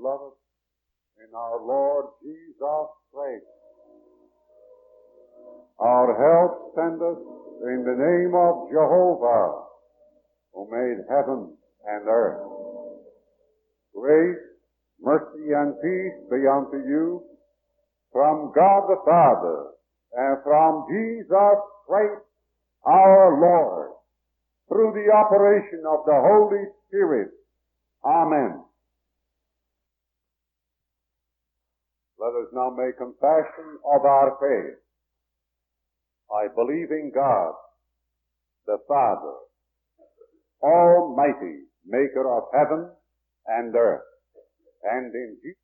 beloved in our Lord Jesus Christ. Our help sendeth in the name of Jehovah, who made heaven and earth. Grace, mercy, and peace be unto you from God the Father and from Jesus Christ our Lord, through the operation of the Holy Spirit. Amen. Let us now make confession of our faith. I believe in God, the Father, Almighty, maker of heaven and earth, and in Jesus,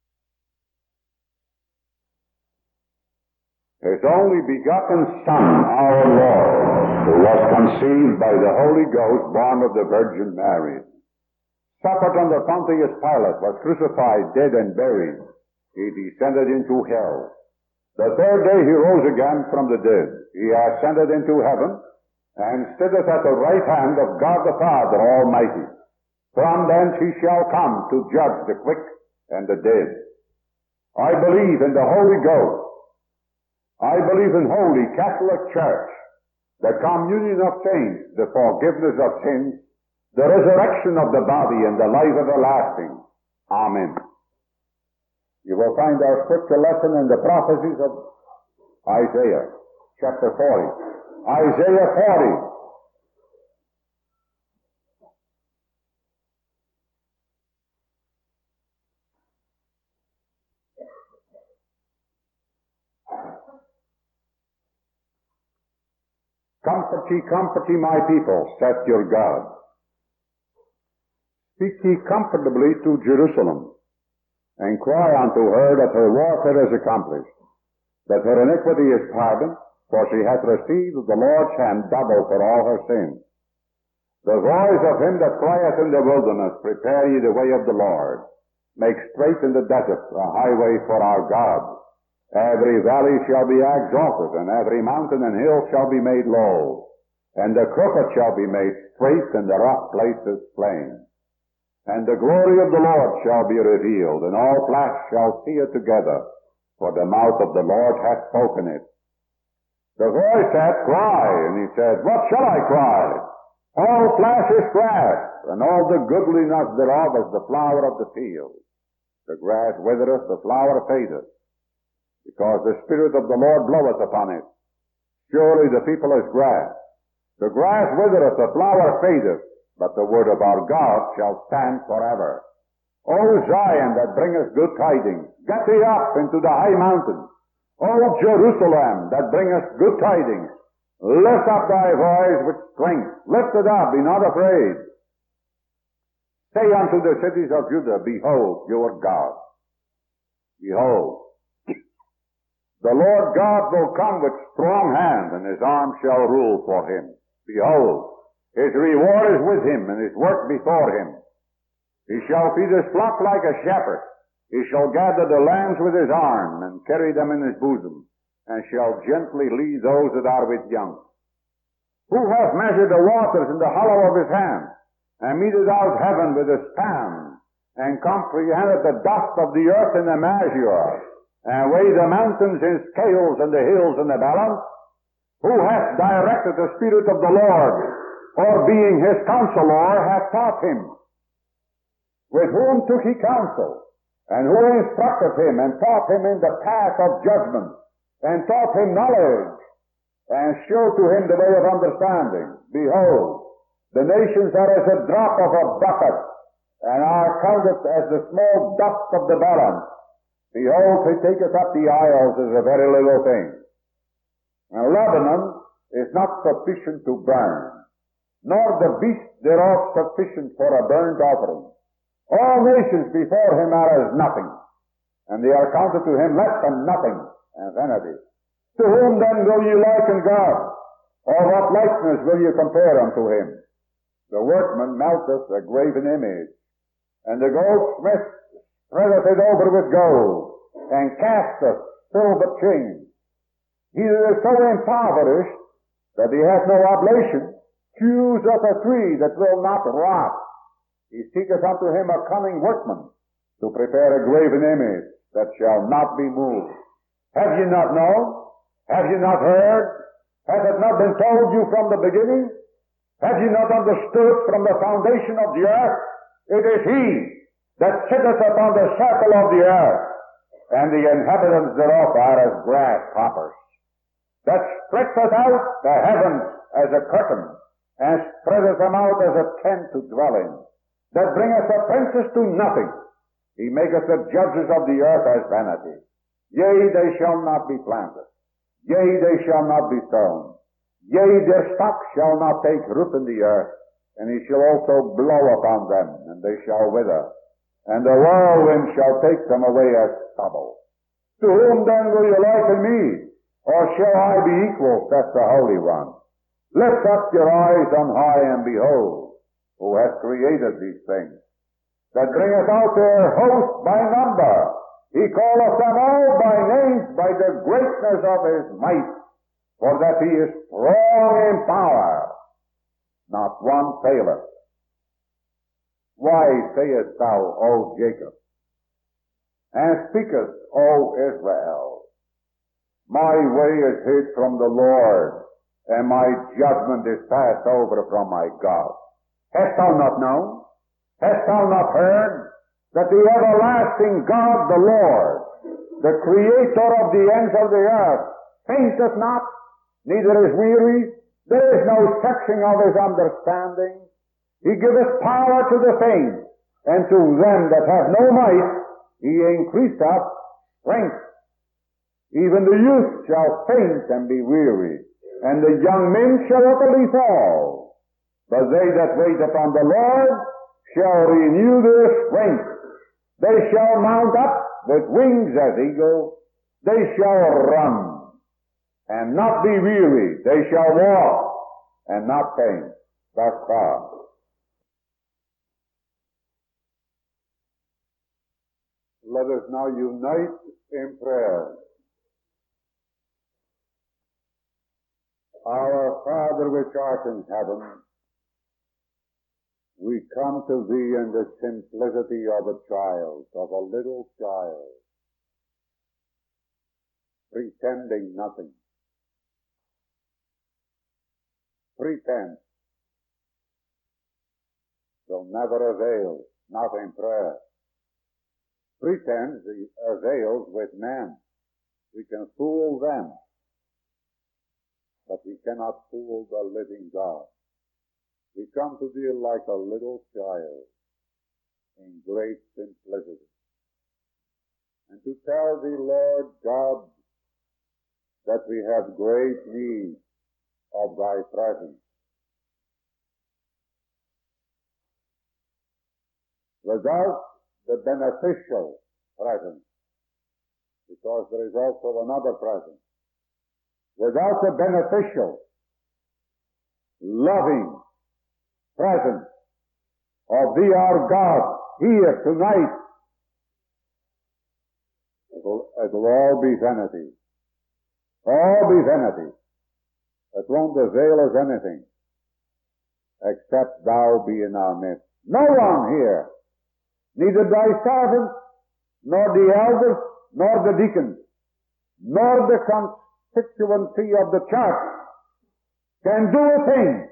His only begotten Son, our Lord, who was conceived by the Holy Ghost, born of the Virgin Mary, suffered under Pontius Pilate, was crucified, dead, and buried. He descended into hell. The third day he rose again from the dead. He ascended into heaven, and sitteth at the right hand of God the Father Almighty. From thence he shall come to judge the quick and the dead. I believe in the Holy Ghost. I believe in Holy Catholic Church, the communion of saints, the forgiveness of sins, the resurrection of the body, and the life everlasting. Amen. You will find our scripture lesson in the prophecies of Isaiah, chapter 40. Isaiah 40. Comfort ye, my people, saith your God. Speak ye comfortably to Jerusalem, and cry unto her that her warfare is accomplished, that her iniquity is pardoned, for she hath received of the Lord's hand double for all her sins. The voice of him that crieth in the wilderness, prepare ye the way of the Lord, make straight in the desert a highway for our God. Every valley shall be exalted, and every mountain and hill shall be made low, and the crooked shall be made straight, and the rough places plain. And the glory of the Lord shall be revealed, and all flesh shall see it together, for the mouth of the Lord hath spoken it. The voice said, Cry, and he said, What shall I cry? All flesh is grass, and all the goodliness thereof is the flower of the field. The grass withereth, the flower fadeth, because the Spirit of the Lord bloweth upon it. Surely the people is grass. The grass withereth, the flower fadeth, but the word of our God shall stand forever. O Zion, that bringeth good tidings, get thee up into the high mountain. O Jerusalem, that bringeth good tidings, lift up thy voice with strength. Lift it up, be not afraid. Say unto the cities of Judah, Behold your God. Behold, the Lord God will come with strong hand, and his arm shall rule for him. Behold, his reward is with him, and his work before him. He shall feed his flock like a shepherd. He shall gather the lambs with his arm, and carry them in his bosom, and shall gently lead those that are with young. Who hath measured the waters in the hollow of his hand, and meted out heaven with a span, and comprehended the dust of the earth in a measure, and weighed the mountains in scales and the hills in a balance? Who hath directed the Spirit of the Lord, or being his counselor, hath taught him? With whom took he counsel? And who instructed him, and taught him in the path of judgment, and taught him knowledge, and showed to him the way of understanding? Behold, the nations are as a drop of a bucket, and are counted as the small dust of the balance. Behold, he taketh up the isles as a very little thing. Now Lebanon is not sufficient to burn, nor the beast thereof sufficient for a burnt offering. All nations before him are as nothing, and they are counted to him less than nothing, and vanity. To whom then will you liken God? Or what likeness will you compare unto him? The workman melteth a graven image, and the goldsmith spreadeth it over with gold, and casteth silver chains. He that is so impoverished that he hath no oblation, chooseth a tree that will not rot. He seeketh unto him a cunning workman, to prepare a graven image that shall not be moved. Have you not known? Have you not heard? Has it not been told you from the beginning? Have you not understood from the foundation of the earth? It is He that sitteth upon the circle of the earth, and the inhabitants thereof are as grasshoppers, that stretcheth out the heavens as a curtain, and spreadeth them out as a tent to dwell in, that bringeth the princes to nothing. He maketh the judges of the earth as vanity. Yea, they shall not be planted. Yea, they shall not be sown. Yea, their stock shall not take root in the earth, and He shall also blow upon them, and they shall wither, and the whirlwind shall take them away as stubble. To whom then will you liken me? Or shall I be equal, saith the Holy One? Lift up your eyes on high, and behold, who hath created these things, that bringeth out their host by number. He calleth them all by names, by the greatness of His might, for that He is strong in power. Not one faileth. Why sayest thou, O Jacob, and speakest, O Israel, my way is hid from the Lord, and my judgment is passed over from my God. Hast thou not known? Hast thou not heard that the everlasting God, the Lord, the Creator of the ends of the earth, fainteth not, neither is weary? There is no searching of His understanding. He giveth power to the faint, and to them that have no might He increaseth strength. Even the youth shall faint and be weary, and the young men shall utterly fall. But they that wait upon the Lord shall renew their strength. They shall mount up with wings as eagles. They shall run and not be weary. They shall walk and not faint. Thus far. Let us now unite in prayer. Our Father which art in heaven, we come to Thee in the simplicity of a child, of a little child, pretending nothing. Pretense will never avail, not in prayer. Pretense avails with men. We can fool them, but we cannot fool the living God. We come to Thee like a little child in great simplicity, and to tell Thee, Lord God, that we have great need of Thy presence. Without the beneficial presence, because there is also another presence, without the beneficial, loving presence of Thee, our God, here tonight, it'll all be vanity. All be vanity. It won't avail us anything, except Thou be in our midst. No one here, neither Thy servants, nor the elders, nor the deacons, nor the constituency of the church, can do a thing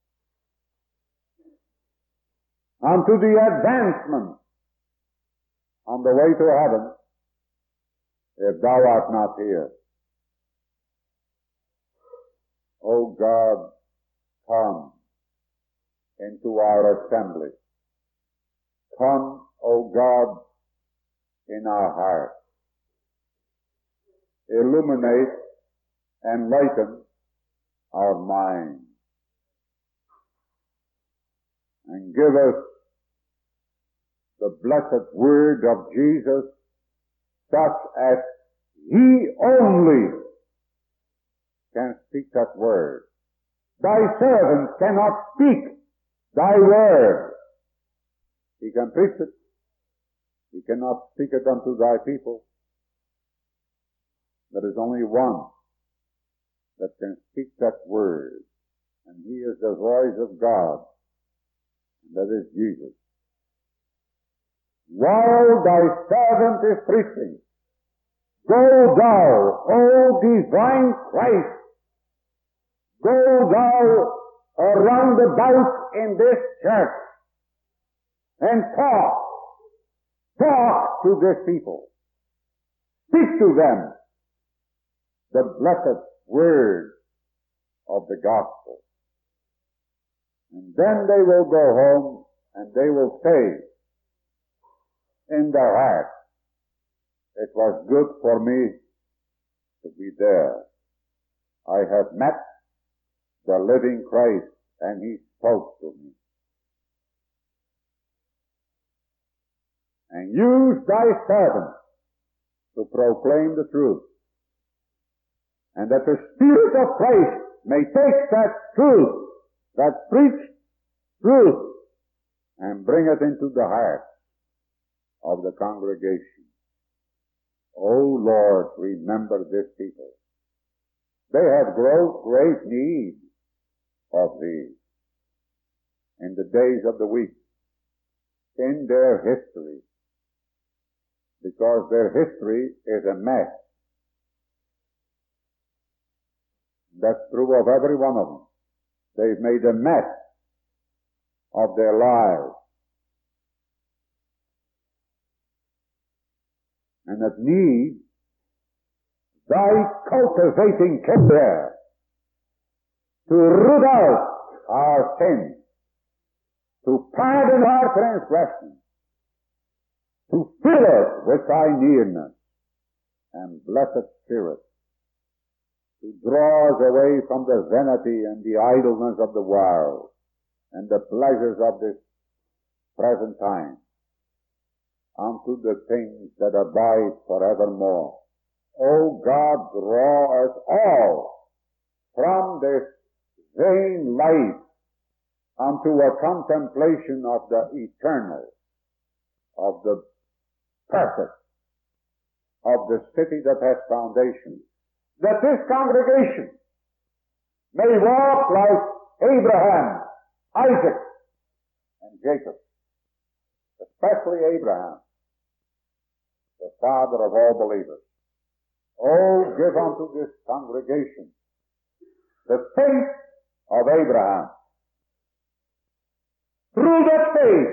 unto the advancement on the way to heaven if Thou art not here. O God, come into our assembly. Come, O God, in our hearts. Illuminate, enlighten our minds, and give us the blessed word of Jesus, such as He only can speak that word. Thy servant cannot speak Thy word. He can preach it. He cannot speak it unto Thy people. There is only one that can speak that word, and He is the voice of God, and that is Jesus. while thy servant is preaching, go thou, O divine Christ, go thou around about in this church and talk to this people. Speak to them the blessed word of the gospel. And then they will go home and they will say in their heart, it was good for me to be there. I have met the living Christ and he spoke to me. And use thy servant to proclaim the truth. And that the Spirit of Christ may take that truth, that preached truth, and bring it into the heart of the congregation. O Lord, remember this people. They have great need of Thee in the days of the week, in their history, because their history is a mess. That's true of every one of them. They've made a mess of their lives. And it needs thy cultivating care to root out our sins, to pardon our transgressions, to fill us with thy nearness and blessed Spirit, to draw us away from the vanity and the idleness of the world and the pleasures of this present time, unto the things that abide forevermore. O God, draw us all from this vain life unto a contemplation of the eternal, of the perfect, of the city that has foundation, that this congregation may walk like Abraham, Isaac, and Jacob, especially Abraham, the father of all believers. Oh, give unto this congregation the faith of Abraham. Through that faith,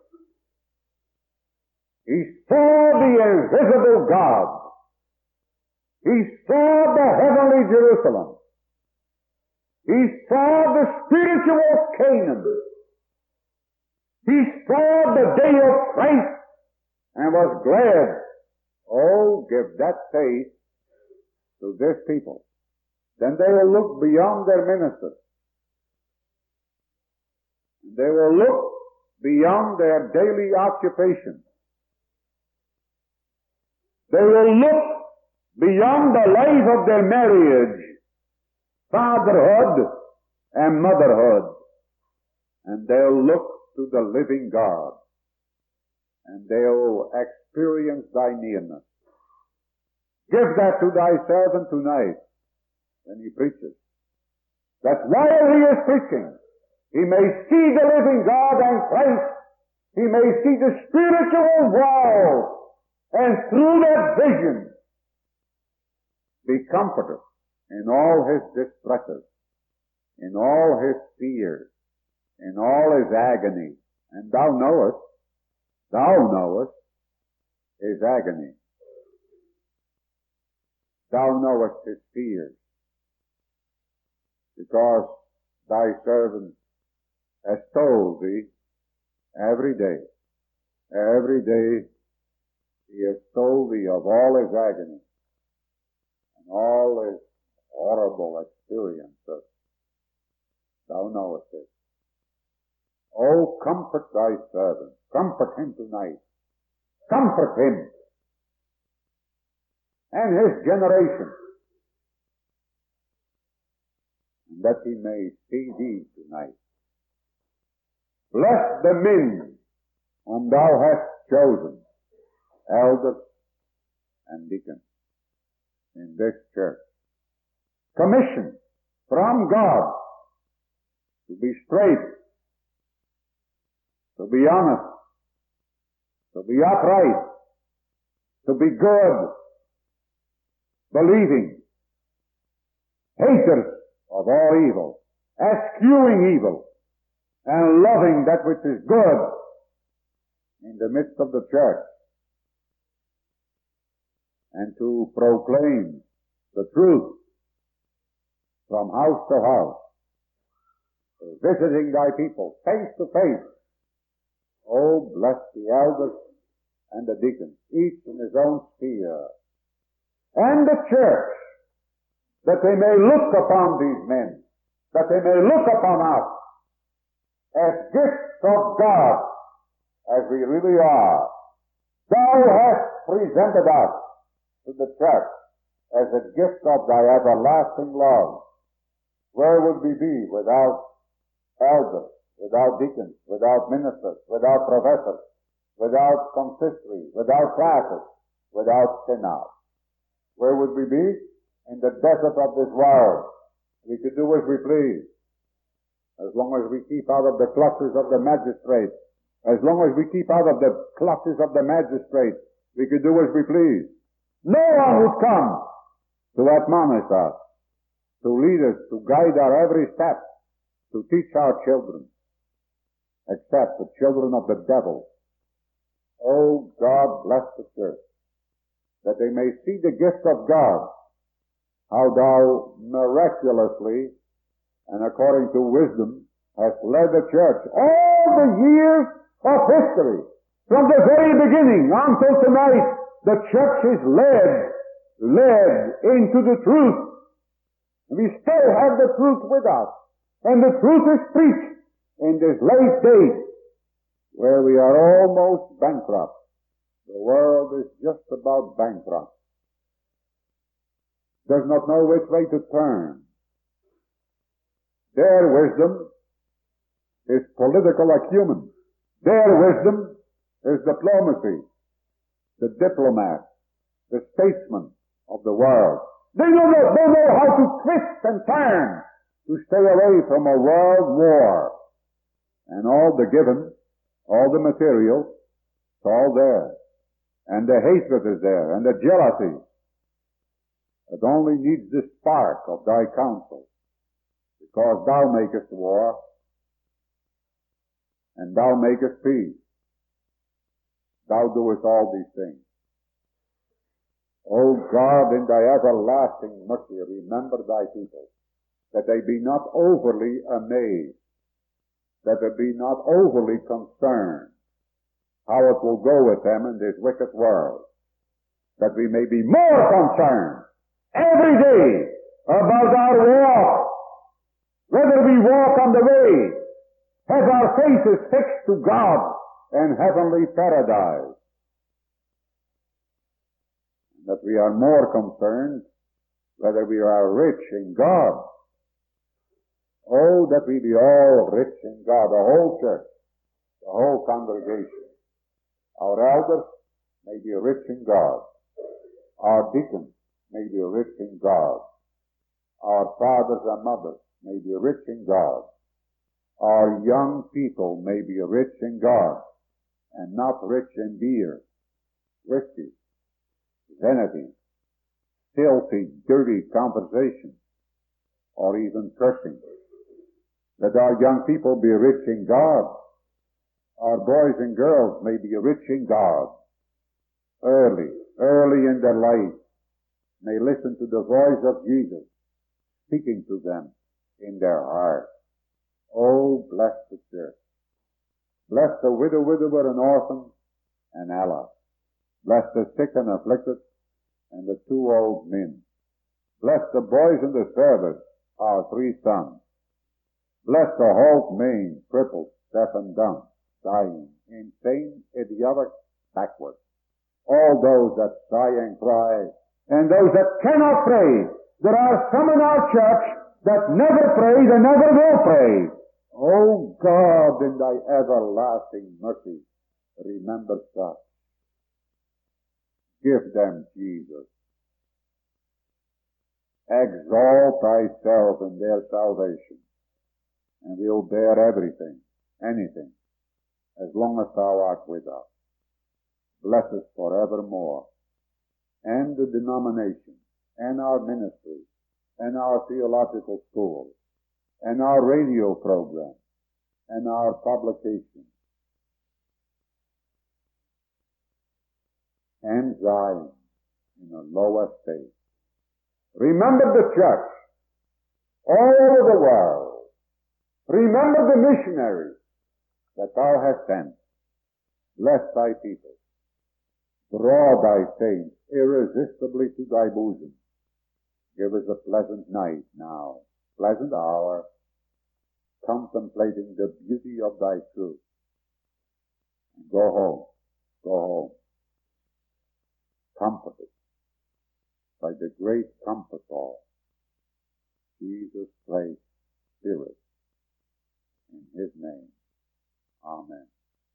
he saw the invisible God. He saw the heavenly Jerusalem. He saw the spiritual Canaan. He saw the day of Christ and was glad. Oh, give that faith to this people. Then they will look beyond their ministers. They will look beyond their daily occupation. They will look beyond the life of their marriage, fatherhood and motherhood, and they'll look to the living God, and they'll experience thy nearness. Give that to thy servant tonight when he preaches, that while he is preaching, he may see the living God and Christ. He may see the spiritual world, and through that vision be comforted in all his distresses, in all his fears, in all his agony. And thou knowest his agony. Thou knowest his fears, because thy servant has told thee every day he has told thee of all his agony and all his horrible experiences. Thou knowest it. Oh, comfort thy servant. Comfort him tonight. Comfort him and his generation, and that he may see thee tonight. Bless the men whom thou hast chosen, elders and deacons in this church. Commission from God to be straight, to be honest, to be upright, to be good, believing, haters of all evil, eschewing evil, and loving that which is good in the midst of the church, and to proclaim the truth from house to house, visiting thy people face to face. Oh, bless the elders and the deacons, each in his own sphere, and the church, that they may look upon these men, that they may look upon us as gifts of God, as we really are. Thou hast presented us to the church as a gift of thy everlasting love. Where would we be without elders, without deacons, without ministers, without professors, without consistory, without classes, without synods? Where would we be? In the desert of this world. We could do as we please. As long as we keep out of the clutches of the magistrates, as long as we keep out of the clutches of the magistrates, we could do as we please. No one would come to admonish us, to lead us, to guide our every step, to teach our children, except the children of the devil. Oh, God bless the church, that they may see the gift of God, how thou miraculously and according to wisdom hast led the church all the years of history. From the very beginning until tonight, the church is led into the truth. We still have the truth with us. And the truth is preached in this late day where we are almost bankrupt. The world is just about bankrupt. Does not know which way to turn. Their wisdom is political acumen. Their wisdom is diplomacy, the diplomat, the statesman of the world. They know how to twist and turn to stay away from a world war. And all the given, all the material, it's all there. And the hatred is there, and the jealousy. It only needs the spark of thy counsel, because thou makest war, and thou makest peace. Thou doest all these things. O God, in thy everlasting mercy, remember thy people, that they be not overly amazed, that they be not overly concerned how it will go with them in this wicked world, that we may be more concerned every day about our walk, whether we walk on the way, have our faces fixed to God and heavenly paradise, and that we are more concerned whether we are rich in God. Oh, that we be all rich in God, the whole church, the whole congregation. Our elders may be rich in God. Our deacons may be rich in God. Our fathers and mothers may be rich in God. Our young people may be rich in God and not rich in beer, whiskey, vanity, filthy, dirty conversation, or even cursing. That our young people be rich in God. Our boys and girls may be rich in God. Early in their life, may listen to the voice of Jesus speaking to them in their heart. Oh, bless the church. Bless the widow, widower, and orphan, and Ella. Bless the sick and afflicted, and the 2 old men. Bless the boys in the service, our 3 sons. Bless the halt, maimed, crippled, deaf and dumb, dying, insane, idiotic, backward. All those that sigh and cry, and those that cannot pray. There are some in our church that never prayed and never will pray. Oh God, in thy everlasting mercy, remember such. Give them Jesus. Exalt thyself in their salvation, and we'll bear everything, anything, as long as thou art with us. bless us forevermore, and the denomination, and our ministry, and our theological school, and our radio program, and our publication, and Zion in a lower state. Remember the church all over the world. Remember the missionaries that thou hast sent. Bless thy people. Draw thy saints irresistibly to thy bosom. Give us a pleasant night now, pleasant hour, contemplating the beauty of thy truth. Go home, comforted by the great Comforter, Jesus Christ, Spirit, in his name. Amen.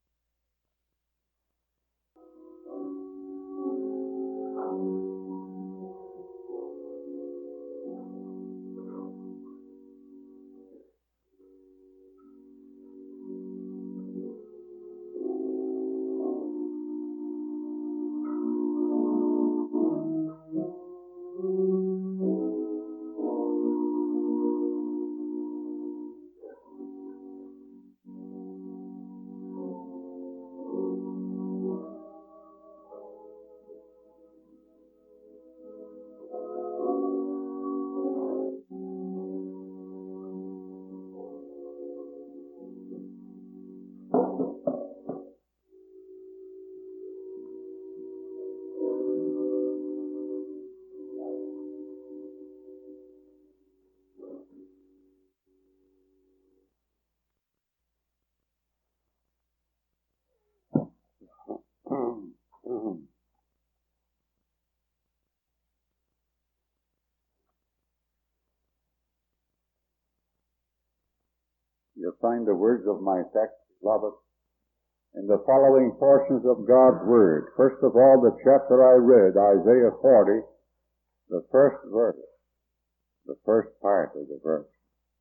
You'll find the words of my text, beloved, in the following portions of God's Word. First of all, the chapter I read, Isaiah 40, the first verse, the first part of the verse.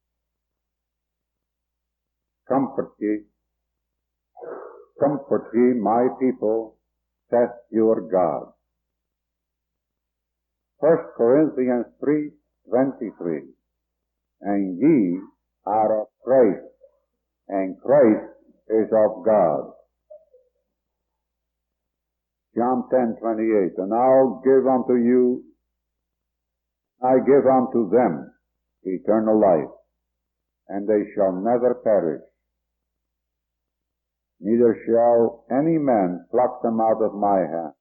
Comfort ye, my people, saith your God. 1 Corinthians 3:23. And ye are of Christ, and Christ is of God. John 10:28. And I give unto them eternal life, and they shall never perish, neither shall any man pluck them out of my hand.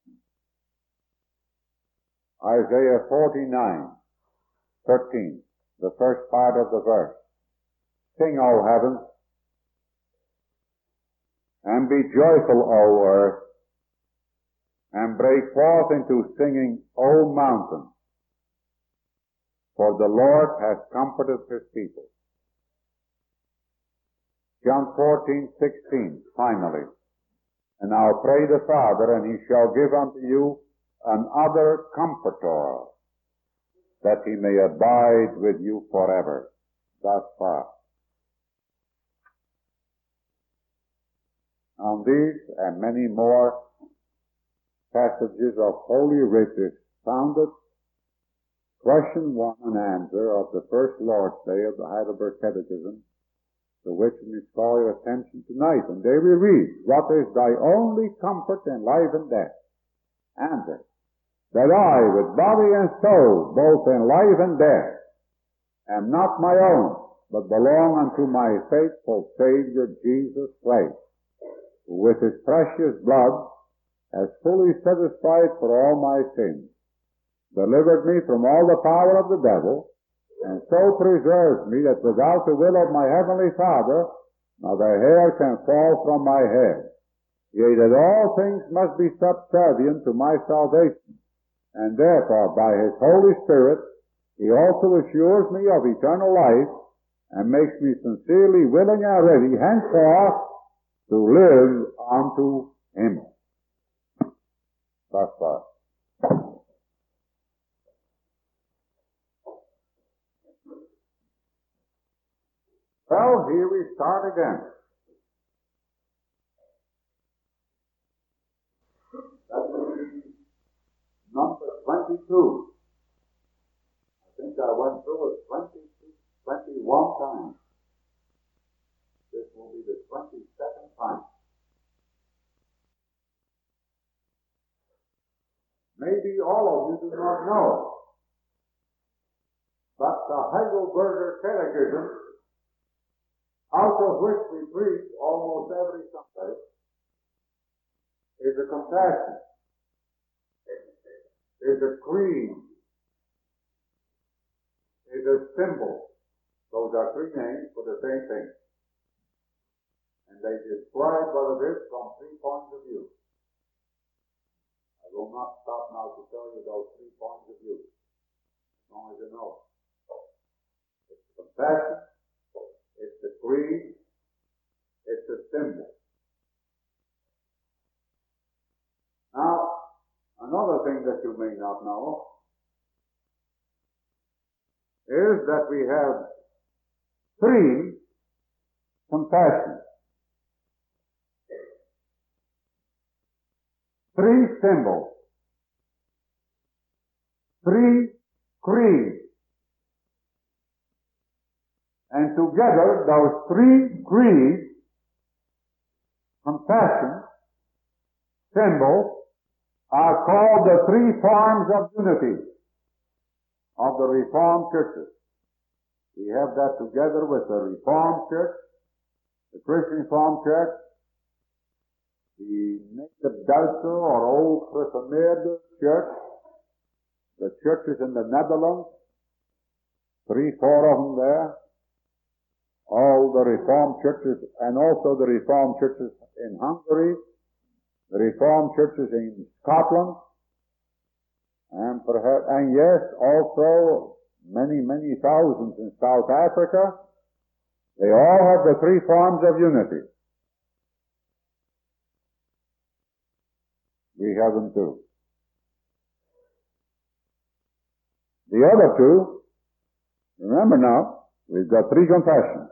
Isaiah 49:13, the first part of the verse. Sing, O heavens, and be joyful, O earth, and break forth into singing, O mountains, for the Lord hath comforted his people. John 14:16, finally. And I'll pray the Father, and he shall give unto you another Comforter, that he may abide with you forever. Thus far. On these and many more passages of Holy Writ is founded question 1 and answer of the first Lord's Day of the Heidelberg Catechism, to which we call your attention tonight. And there we read, what is thy only comfort in life and death? Answer, that I, with body and soul, both in life and death, am not my own, but belong unto my faithful Savior Jesus Christ, who with his precious blood has fully satisfied for all my sins, delivered me from all the power of the devil, and so preserves me that without the will of my heavenly Father, not a hair can fall from my head. Yea, that all things must be subservient to my salvation, and therefore by his Holy Spirit he also assures me of eternal life, and makes me sincerely willing and ready henceforth to live unto him. Thus far. Well, here we start again. 22. I think I went through it 21 times. This will be the 22nd time. Maybe all of you do not know, but the Heidelberger Catechism, out of which we preach almost every Sunday, is a confession, is a creed, is a symbol. Those are three names for the same thing. And they describe what it is from 3 points of view. I will not stop now to tell you those 3 points of view, as long as you know. It's the confession, it's the creed, it's the symbol. Now, another thing that you may not know is that we have 3 confessions, 3 symbols, 3 creeds. And together, those 3 creeds, confession, symbol, are called the 3 forms of unity of the Reformed churches. We have that together with the Reformed Church, the Christian Reformed Church, the Native Duitse or Old Gereformeerde Church, the churches in the Netherlands, 3, 4 of them there, all the Reformed churches, and also the Reformed churches in Hungary, the Reformed churches in Scotland, and yes, also many, many thousands in South Africa. They all have the 3 forms of unity. We have them too. The other 2, remember now, we've got 3 confessions.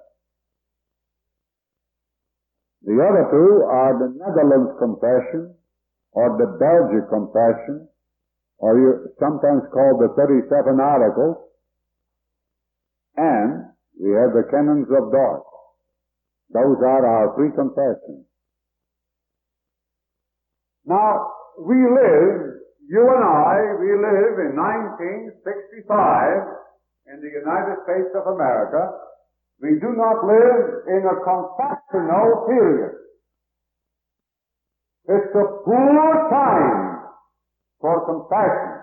The other 2 are the Netherlands Confession, or the Belgic Confession, or you sometimes called the 37 Articles, and we have the Canons of Dort. Those are our 3 confessions. Now, we live, you and I, we live in 1965 in the United States of America. We do not live in a confessional period. It's a poor time for confession.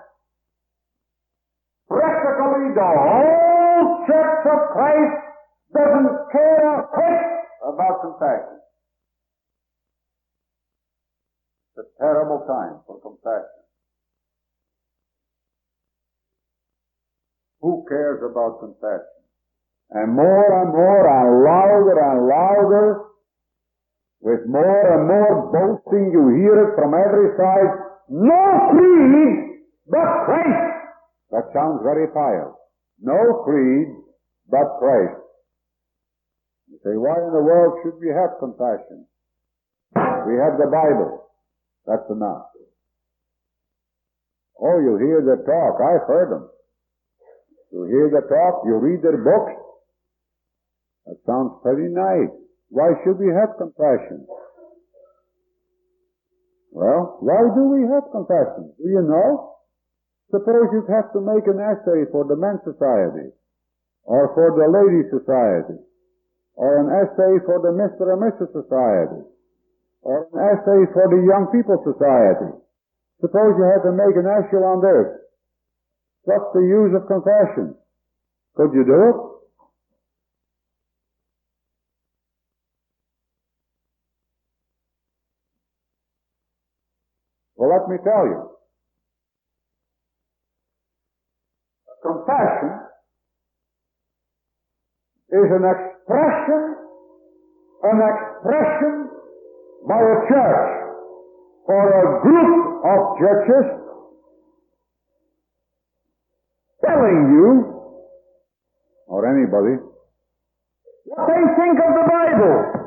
Practically the whole Church of Christ doesn't care a whit about confession. It's a terrible time for confession. Who cares about confession? And more and louder, with more and more boasting, you hear it from every side. No creed but Christ. That sounds very pious. No creed but Christ. You say, why in the world should we have confession? We have the Bible. That's enough. Oh, you hear the talk. I've heard them. You hear the talk. You read their books. That sounds pretty nice. Why should we have confession? Well, why do we have confession? Do you know? Suppose you'd have to make an essay for the Men's Society, or for the Ladies' Society, or an essay for the Mr. and Mrs. Society, or an essay for the Young People Society. Suppose you had to make an essay on this. What's the use of confession? Could you do it? Well, let me tell you. Confession is an expression by a church or a group of churches telling you, or anybody, what they think of the Bible.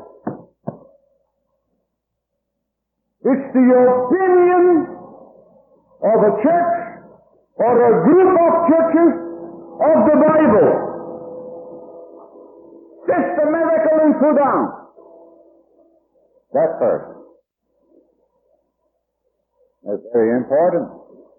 It's the opinion of a church or or a group of churches of the Bible. Systematically put down. That first. That's very important.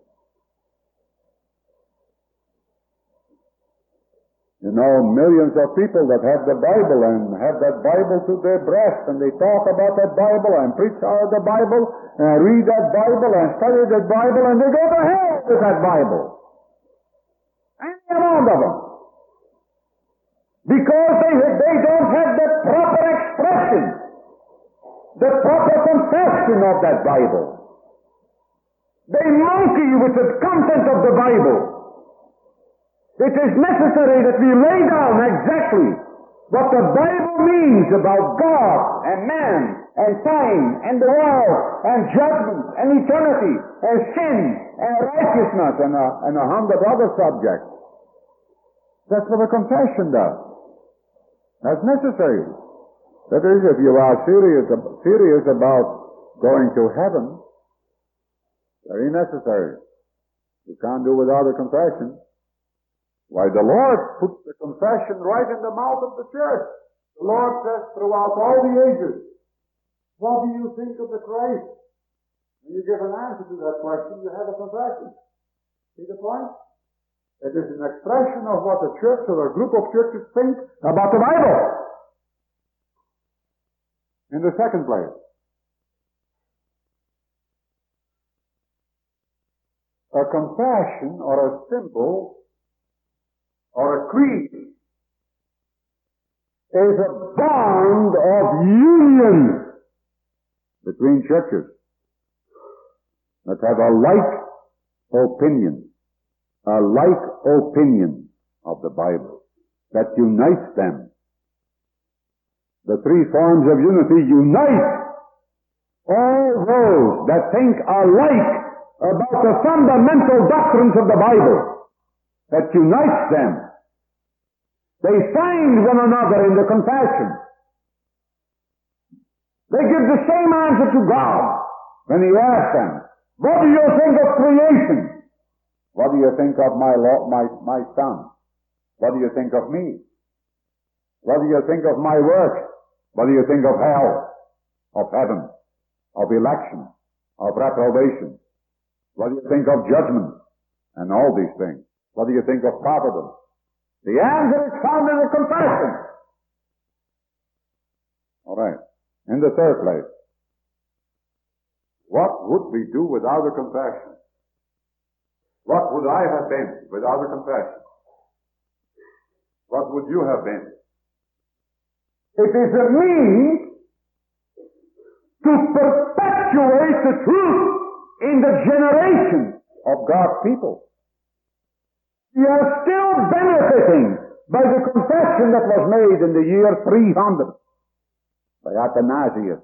You know, millions of people that have the Bible and have that Bible to their breast, and they talk about that Bible and preach out of the Bible and read that Bible and study that Bible, and they go to hell with that Bible. Any amount of them. Because they don't have the proper expression, the proper confession of that Bible. They monkey with the content of the Bible. It is necessary that we lay down exactly what the Bible means about God and man and time and the world and judgment and eternity and sin and righteousness and a hundred other subjects. That's what the confession does. That's necessary. That is, if you are serious about going to heaven, very necessary. You can't do without a confession. Why, the Lord puts the confession right in the mouth of the church. The Lord says throughout all the ages, what do you think of the Christ? When you give an answer to that question, you have a confession. See the point? It is an expression of what a church or a group of churches think about the Bible. In the second place, a confession or a symbol or a creed is a bond of union between churches that have a like opinion of the Bible that unites them. The three forms of unity unite all those that think alike about the fundamental doctrines of the Bible, that unites them. They find one another in the confession. They give the same answer to God when He asks them, what do you think of creation? What do you think of my son? What do you think of me? What do you think of my work? What do you think of hell, of heaven, of election, of reprobation? What do you think of judgment? And all these things. What do you think of providence? The answer is found in the confession. All right. In the third place, what would we do without a confession? What would I have been without a confession? What would you have been? It is a means to perpetuate the truth in the generation of God's people. We are still benefiting by the confession that was made in the year 300 by Athanasius.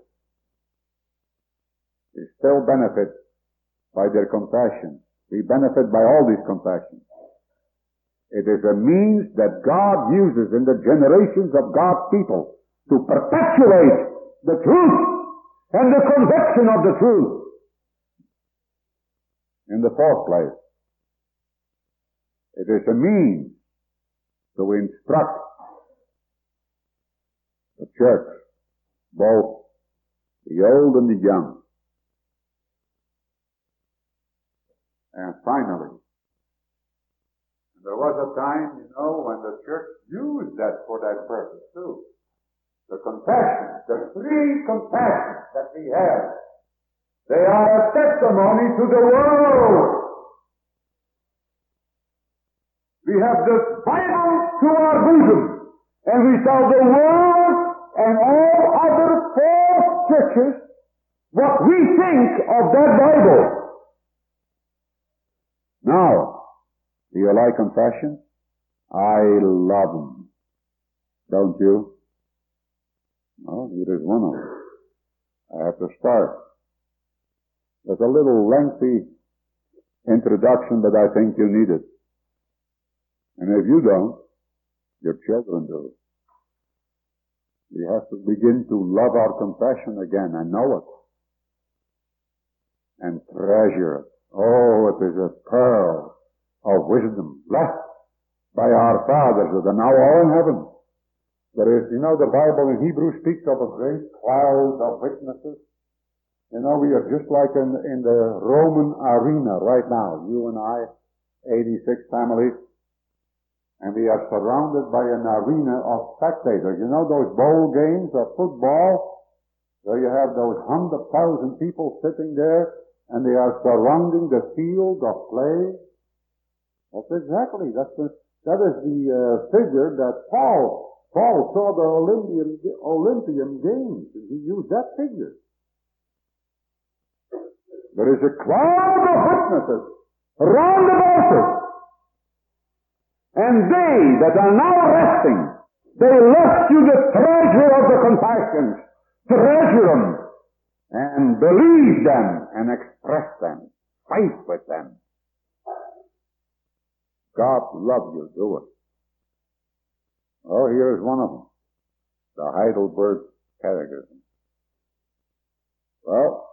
We still benefit by their confession. We benefit by all these confessions. It is a means that God uses in the generations of God's people to perpetuate the truth and the conviction of the truth. In the fourth place, it is a means to instruct the church, both the old and the young. And finally, there was a time, when the church used that for that purpose too. The confessions, the three confessions that we have, they are a testimony to the world. We have the Bible to our bosom, and we tell the world and all other false churches what we think of that Bible. Now, do you like confession? I love them. Don't you? Well, here is one of them. I have to start. There's a little lengthy introduction, but I think you need it. And if you don't, your children do. We have to begin to love our confession again and know it. And treasure it. Oh, it is a pearl of wisdom, blessed by our fathers that are now all in heaven. There is, the Bible in Hebrews speaks of a great cloud of witnesses. We are just like in the Roman arena right now, you and I, 86 families, and we are surrounded by an arena of spectators. Those bowl games of football, where you have those 100,000 people sitting there, and they are surrounding the field of play. That is the figure that Paul saw the Olympian Games, and he used that figure. There is a cloud of witnesses round about us. And they that are now resting, they left you the treasure of the compassions. Treasure them and believe them and express them. Fight with them. God love you, do it. Oh, here is one of them. The Heidelberg Catechism. Well,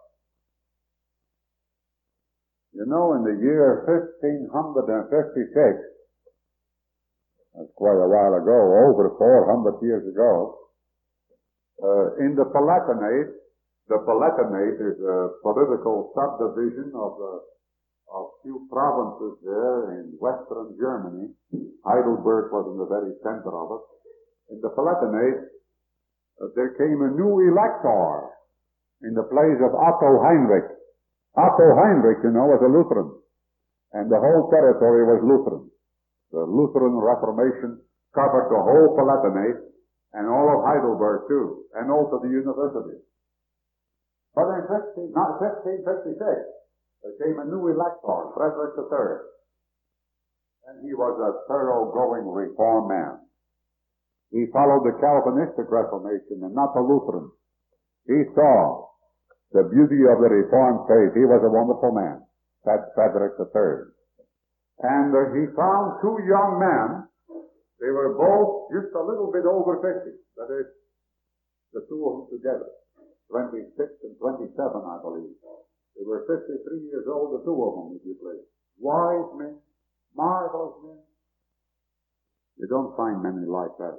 in the year 1556, that's quite a while ago, over 400 years ago, in the Palatinate is a political subdivision of few provinces there in western Germany. Heidelberg was in the very center of it. In the Palatinate, there came a new elector in the place of Otto Heinrich. Otto Heinrich, was a Lutheran, and the whole territory was Lutheran. The Lutheran Reformation covered the whole Palatinate and all of Heidelberg too, and also the university. But in 1556, there came a new elector, Frederick III, and he was a thoroughgoing reform man. He followed the Calvinistic Reformation and not the Lutheran. He saw the beauty of the Reformed faith. He was a wonderful man, Frederick III. And he found two young men. They were both just a little bit over 50. That is, the two of them together. 26 and 27, I believe. They were 53 years old, the two of them, if you please. Wise men, marvelous men. You don't find many like that.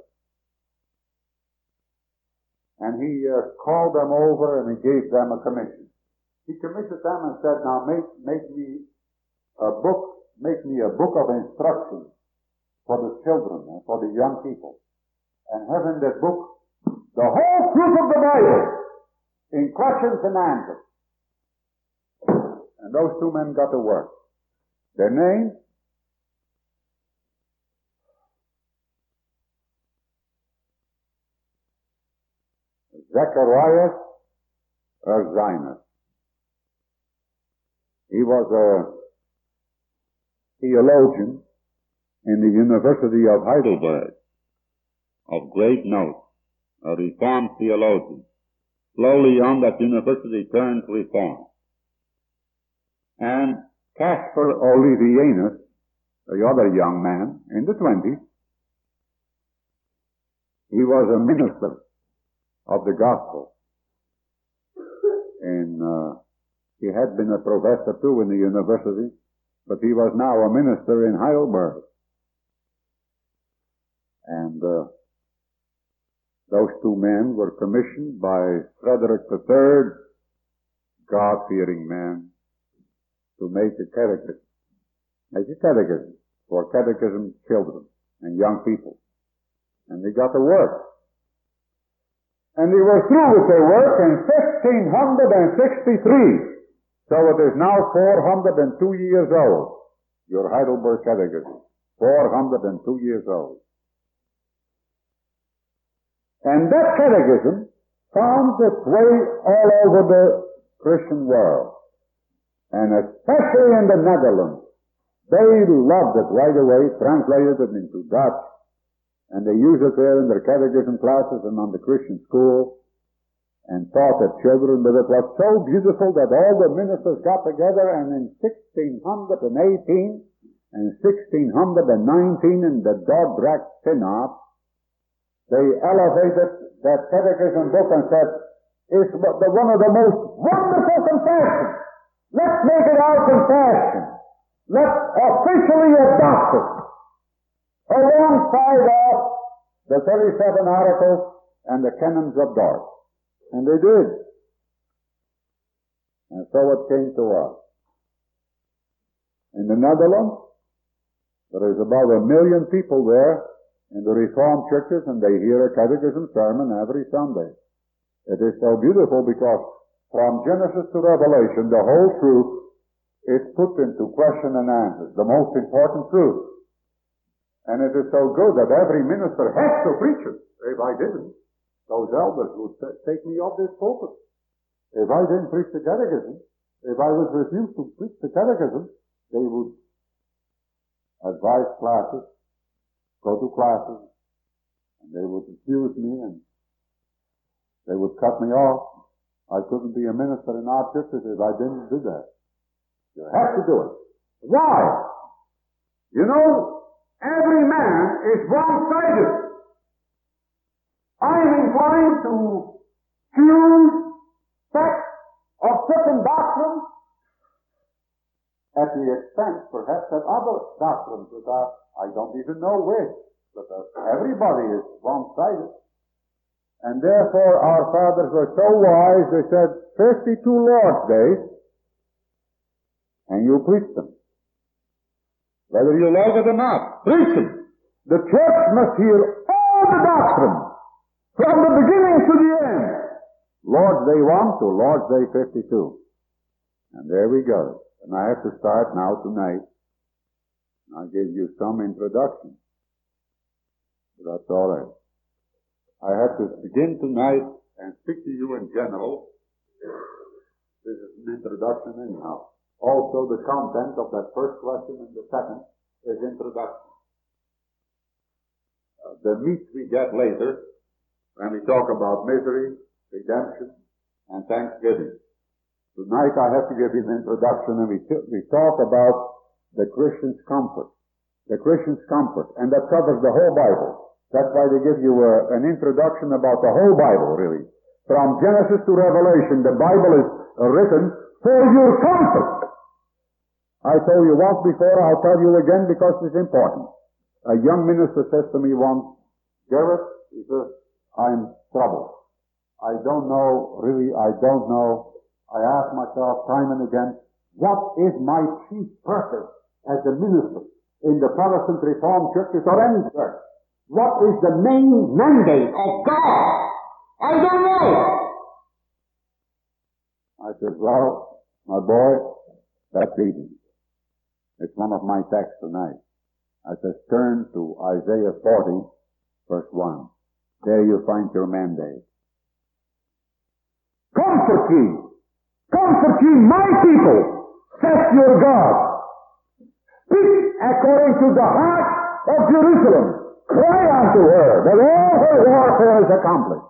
And he called them over and he gave them a commission. He commissioned them and said, now make me a book of instructions for the children and for the young people. And have in that book the whole truth of the Bible in questions and answers. And those two men got to work. Their names? Zacharias Ursinus. He was a theologian in the University of Heidelberg, of great note, a Reformed theologian. Slowly on, that university turned Reform. And Caspar Olevianus, the other young man, in the 20s, he was a minister of the gospel. And he had been a professor too in the university, but he was now a minister in Heidelberg. And those two men were commissioned by Frederick III, God-fearing man, to make a catechism. Make a catechism for catechism children and young people. And they got to work. And they were through with their work in 1563. So it is now 402 years old. Your Heidelberg Catechism. 402 years old. And that catechism found its way all over the Christian world. And especially in the Netherlands. They loved it right away, translated it into Dutch. And they use it there in their catechism classes and on the Christian school and taught the children. But it was so beautiful that all the ministers got together, and in 1618 and 1619 in the Dordrecht Synod, they elevated that catechism book and said, it's one of the most wonderful confessions. Let's make it our confession. Let's officially adopted alongside of the 37 Articles and the Canons of Dort. And they did. And so it came to us. In the Netherlands, there is about 1 million people there in the Reformed churches, and they hear a catechism sermon every Sunday. It is so beautiful because from Genesis to Revelation, the whole truth is put into question and answers, the most important truth. And it is so good that every minister has to preach it. If I didn't, those elders would take me off this pulpit. If I didn't preach the catechism, if I was refused to preach the catechism, they would advise classes, go to classes, and they would accuse me and they would cut me off. I couldn't be a minister in our churches if I didn't do that. You have to do it. Why? You know, every man is one-sided. I'm inclined to choose sects of certain doctrines at the expense, perhaps, of other doctrines that I don't even know which. But everybody is one-sided. And therefore our fathers were so wise, they said, 52 Lord's Days, and you preach them. Whether you like it or not, preach them. The church must hear all the doctrine, from the beginning to the end. Lord's Day 1 to Lord's Day 52. And there we go. And I have to start now tonight. I'll give you some introduction. But that's all right. I have to begin tonight and speak to you in general. This is an introduction anyhow. Also the content of that first question and the second is introduction. The meat we get later when we talk about misery, redemption, and thanksgiving. Tonight I have to give you an introduction, and we talk about the Christian's comfort. The Christian's comfort, and that covers the whole Bible. That's why they give you an introduction about the whole Bible, really. From Genesis to Revelation, the Bible is written for your comfort. I told you once before, I'll tell you again because it's important. A young minister says to me once, Garrett, he says, I'm troubled. I don't know, really, I don't know. I ask myself time and again, what is my chief purpose as a minister in the Protestant Reformed churches or any church? What is the main mandate of God? I don't know. I said, well, my boy, that's easy. It's one of my texts tonight. I said, turn to Isaiah 40, verse 1. There you find your mandate. Comfort ye my people, saith your God. Speak according to the heart of Jerusalem. Cry unto her that all her warfare is accomplished,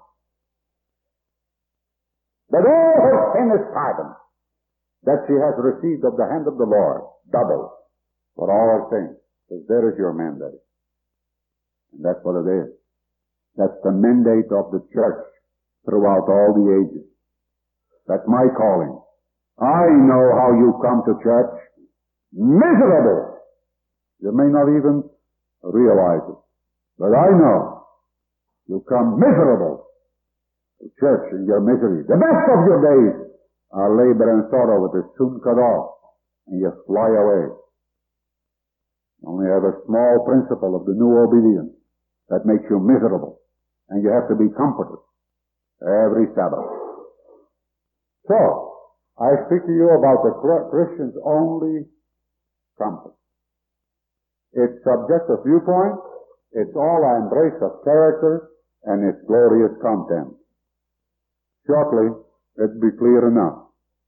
that all her sin is pardoned, that she has received of the hand of the Lord double for all her sins. Because there is your mandate. And that's what it is. That's the mandate of the church throughout all the ages. That's my calling. I know how you come to church. Miserable. You may not even realize it. But I know you come miserable to church in your misery. The best of your days are labor and sorrow, which is soon cut off, and you fly away. You only have a small principle of the new obedience that makes you miserable, and you have to be comforted every Sabbath. So, I speak to you about the Christian's only comfort. Its subjective viewpoint, its all embrace of character, and its glorious content. Shortly, it'll be clear enough.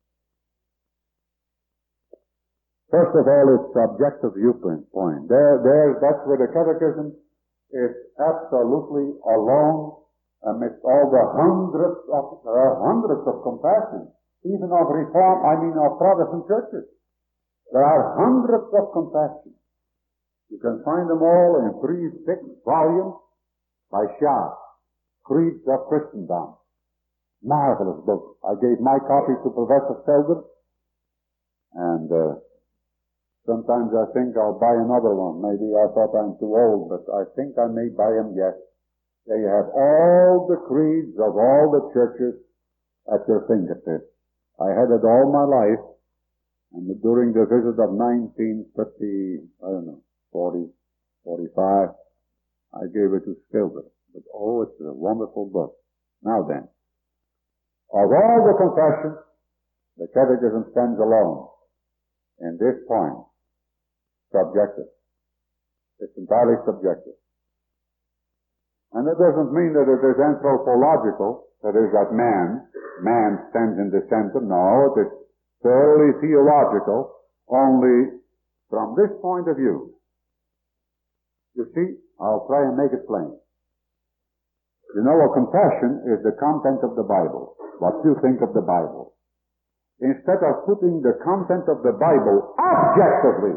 First of all, its subjective viewpoint. That's where the catechism is absolutely alone amidst all the hundreds of confessions, even of of Protestant churches. There are hundreds of confessions. You can find them all in 3 thick volumes by Shaw, Creeds of Christendom. Marvelous book. I gave my copy to Professor Selden, and Sometimes I think I'll buy another one. Maybe I thought I'm too old, but I think I may buy them yet. They have all the creeds of all the churches at their fingertips. I had it all my life, and during the visit of 1950, 40, 45, I gave it to Spilder. But oh, it's a wonderful book. Now then, of all the confessions, the Catechism stands alone in this point. Subjective. It's entirely subjective. And it doesn't mean that it is anthropological, that is that man stands in the center. No, it is thoroughly theological, only from this point of view. You see, I'll try and make it plain. You know, a confession is the content of the Bible, what you think of the Bible. Instead of putting the content of the Bible objectively,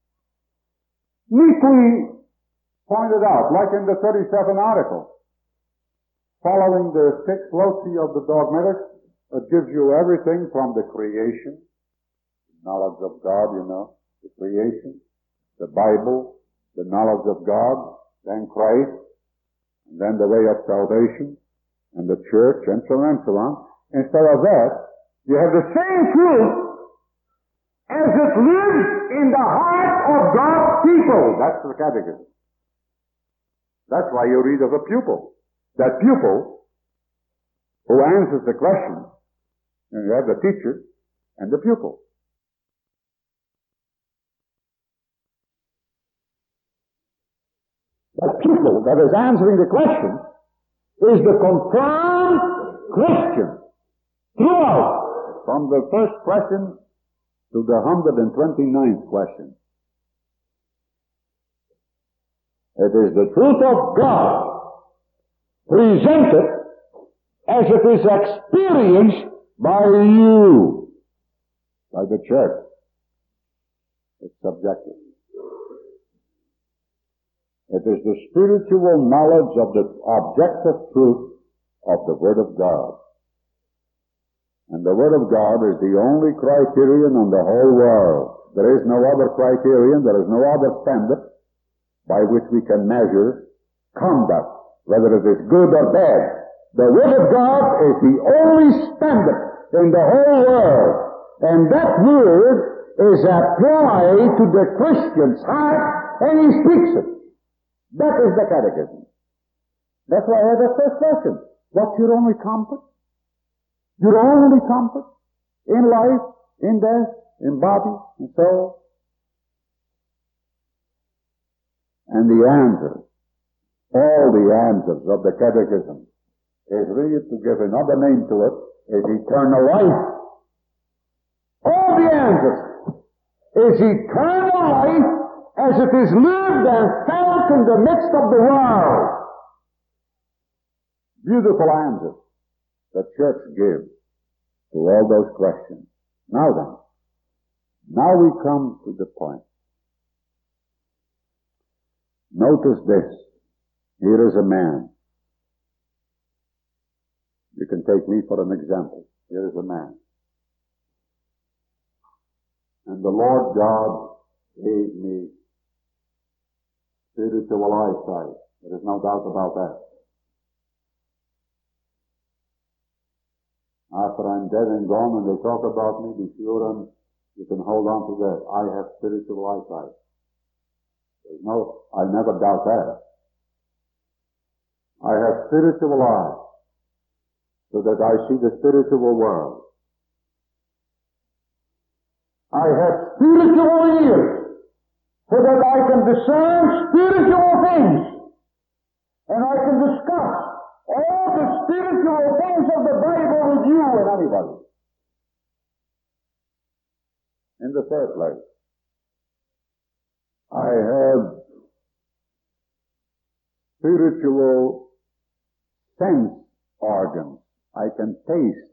neatly pointed out, like in the 37 article, following the 6 loci of the dogmatics, it gives you everything from the creation, knowledge of God, the creation, the Bible, the knowledge of God, then Christ, and then the way of salvation, and the church, and so on and so on. Instead of that, you have the same truth as it lives in the heart of God's people. That's the Catechism. That's why you read of a pupil. That pupil who answers the question, and you have the teacher and the pupil. That pupil that is answering the question is the confirmed Christian throughout, from the first question to the 129th question. It is the truth of God presented as it is experienced by you, by the church. It's subjective. It is the spiritual knowledge of the objective truth of the Word of God. And the Word of God is the only criterion on the whole world. There is no other criterion, there is no other standard by which we can measure conduct, whether it is good or bad. The Word of God is the only standard in the whole world. And that Word is applied to the Christian's heart, and he speaks it. That is the Catechism. That's why I had that first question. What's your only comfort? Your only comfort in life, in death, in body, and soul? And the answer, all the answers of the Catechism, is really, to give another name to it, is eternal life. All the answers is eternal life as it is lived and felt in the midst of the world. Beautiful answers the church gives to all those questions. Now then, now we come to the point. Notice this. Here is a man. You can take me for an example. Here is a man. And the Lord God gave me spiritual eyesight. There is no doubt about that. After I'm dead and gone and they talk about me, be sure you can hold on to that. I have spiritual eyesight. I never doubt that. I have spiritual eyes so that I see the spiritual world. I have spiritual ears so that I can discern spiritual things. And I can discuss all the spiritual things of the Bible with you and anybody. In the third place, I have spiritual sense organs. I can taste.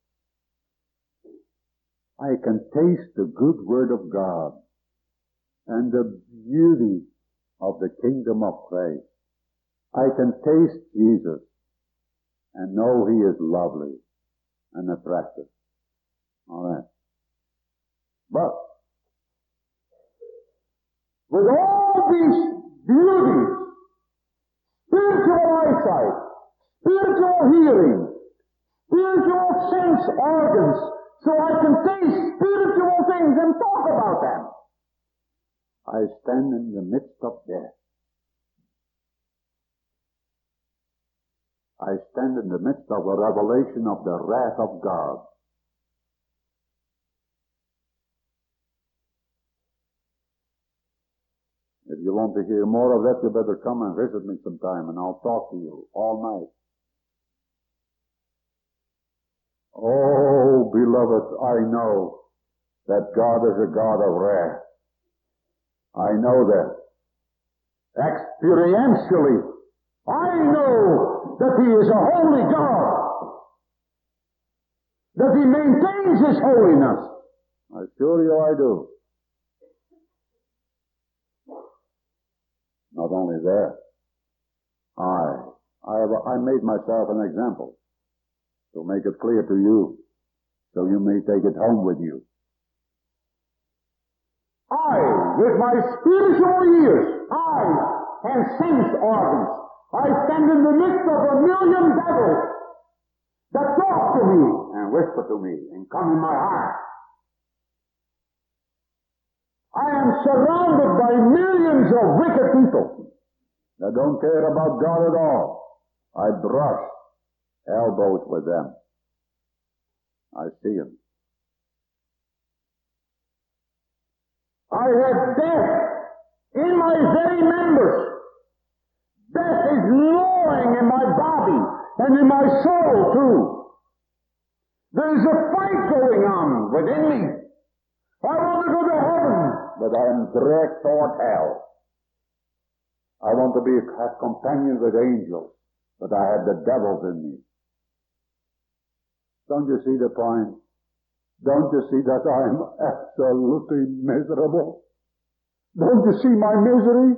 I can taste the good Word of God and the beauty of the kingdom of Christ. I can taste Jesus and know He is lovely and attractive. All right. But with all these beauties, spiritual eyesight, spiritual hearing, spiritual sense organs, so I can taste spiritual things and talk about them. I stand in the midst of death. I stand in the midst of a revelation of the wrath of God. If you want to hear more of that, you better come and visit me sometime, and I'll talk to you all night. Oh, beloved, I know that God is a God of wrath. I know that. Experientially, I know that He is a holy God, that He maintains His holiness. I assure you I do. Not only that, I made myself an example to make it clear to you, so you may take it home with you. I, with my spiritual ears, eyes, and sense organs, I stand in the midst of 1,000,000 devils that talk to me and whisper to me and come in my heart. I am surrounded by millions of wicked people that don't care about God at all. I brush elbows with them. I see them. I have death in my very members. Death is gnawing in my body and in my soul too. There is a fight going on within me. I want to go to heaven, but I am dragged toward hell. I want to have companion with angels, but I have the devils in me. Don't you see the point? Don't you see that I am absolutely miserable? Don't you see my misery?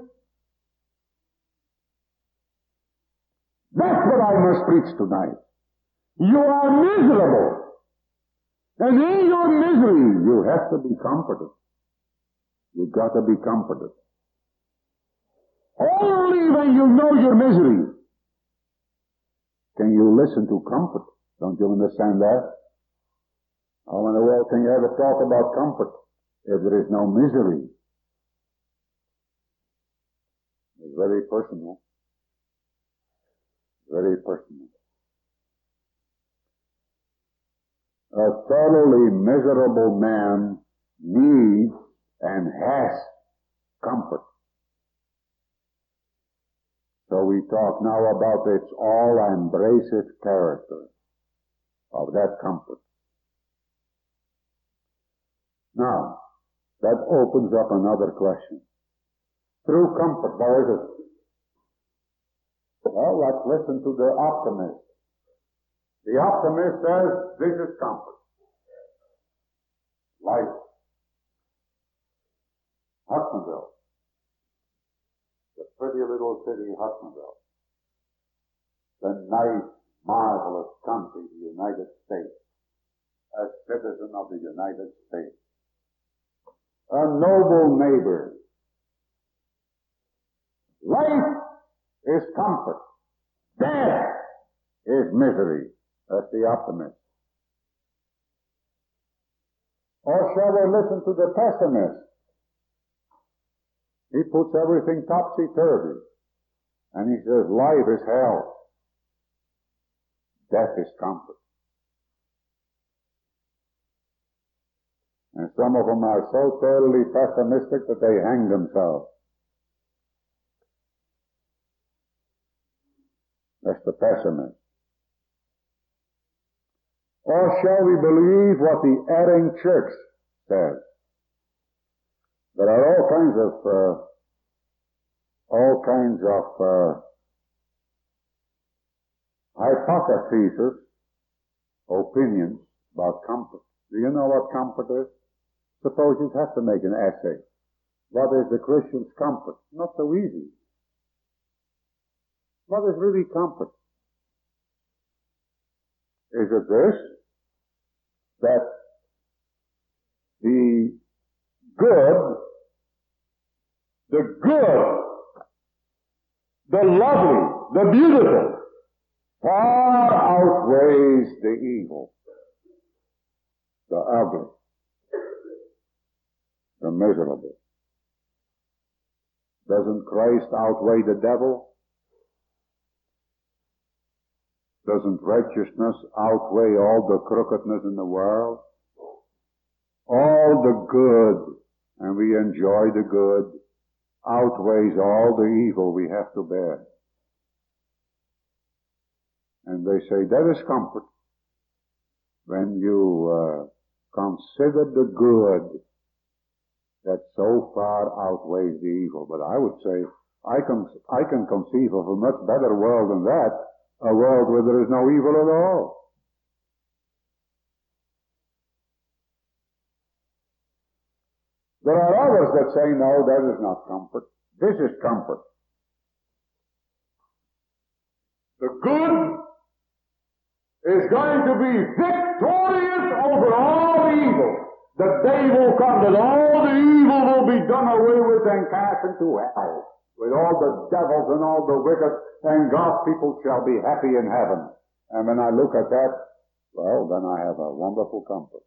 That's what I must preach tonight. You are miserable. And in your misery, you have to be comforted. You've got to be comforted. Only when you know your misery can you listen to comfort. Don't you understand that? How in the world can you ever talk about comfort if there is no misery? It's very personal. Very personal. A thoroughly miserable man needs and has comfort. So we talk now about its all-embracive character of that comfort. Now, that opens up another question. True comfort, where is it? Well, let's listen to the optimist. The optimist says, this is comfort. Life. Hudsonville. The pretty little city, Hudsonville. The nice, marvelous country, the United States. A citizen of the United States. A noble neighbor. Life is comfort. Death is misery. That's the optimist. Or shall we listen to the pessimist? He puts everything topsy-turvy. And he says, life is hell. Death is comfort. And some of them are so totally pessimistic that they hang themselves. That's the pessimist. Or shall we believe what the erring church says? There are all kinds of hypotheses, opinions about comfort. Do you know what comfort is? Suppose you'd have to make an essay. What is the Christian's comfort? Not so easy. What is really comfort? Is it this? That the good the good, the lovely, the beautiful, far outweighs the evil, the ugly, the miserable. Doesn't Christ outweigh the devil? Doesn't righteousness outweigh all the crookedness in the world? All the good, and we enjoy the good, outweighs all the evil we have to bear. And they say that is comfort when you consider the good that so far outweighs the evil. But I would say I can conceive of a much better world than that, a world where there is no evil at all. There are others that say, no, that is not comfort. This is comfort. The good is going to be victorious over all evil. The day will come that all the evil will be done away with and cast into hell, with all the devils and all the wicked, and God's people shall be happy in heaven. And when I look at that, well, then I have a wonderful comfort.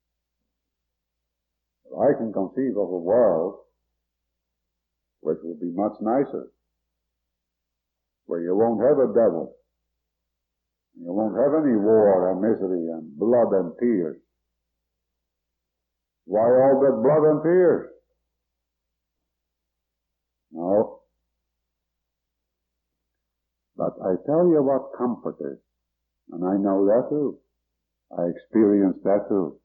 I can conceive of a world which will be much nicer, where you won't have a devil, you won't have any war and misery and blood and tears. Why all that blood and tears? No. But I tell you what comfort is, and I know that too. I experienced that too.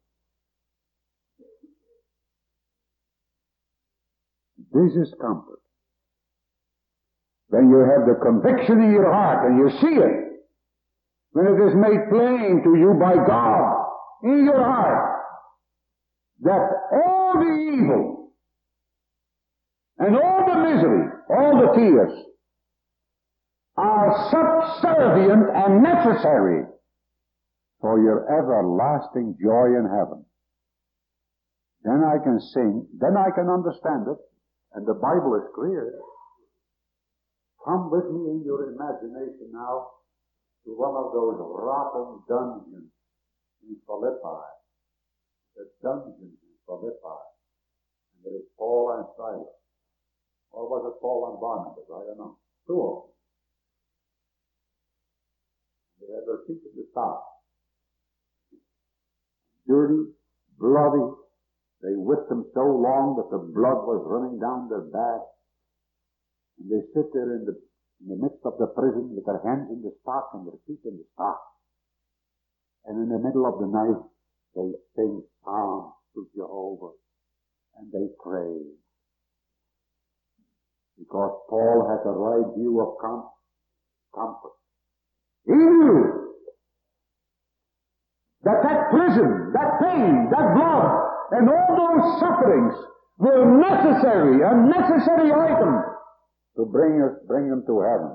This is comfort. When you have the conviction in your heart and you see it, when it is made plain to you by God in your heart that all the evil and all the misery, all the tears are subservient and necessary for your everlasting joy in heaven. Then I can sing, then I can understand it. And the Bible is clear. Come with me in your imagination now to one of those rotten dungeons in Philippi. The dungeons in Philippi. And there is Paul and Silas. Or was it Paul and Barnabas? I don't know. Two of them. They had their feet in the stocks. Dirty, bloody. They whipped them so long that the blood was running down their back. And they sit there in the midst of the prison with their hands in the stocks and their feet in the stocks. And in the middle of the night, they sing psalms to Jehovah. And they pray. Because Paul had the right view of comfort. He knew that prison, that pain, that blood, and all those sufferings were necessary, a necessary item to bring them to heaven.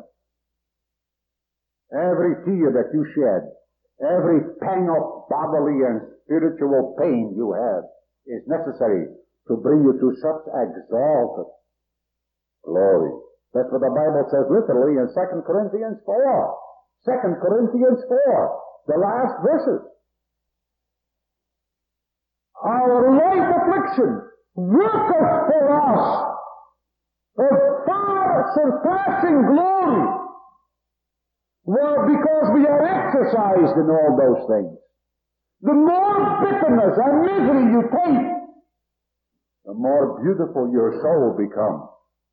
Every tear that you shed, every pang of bodily and spiritual pain you have is necessary to bring you to such exalted glory. That's what the Bible says literally in 2 Corinthians 4. 2 Corinthians 4, the last verses. Our light affliction worketh for us a far surpassing glory. Well, because we are exercised in all those things. The more bitterness and misery you take, the more beautiful your soul becomes.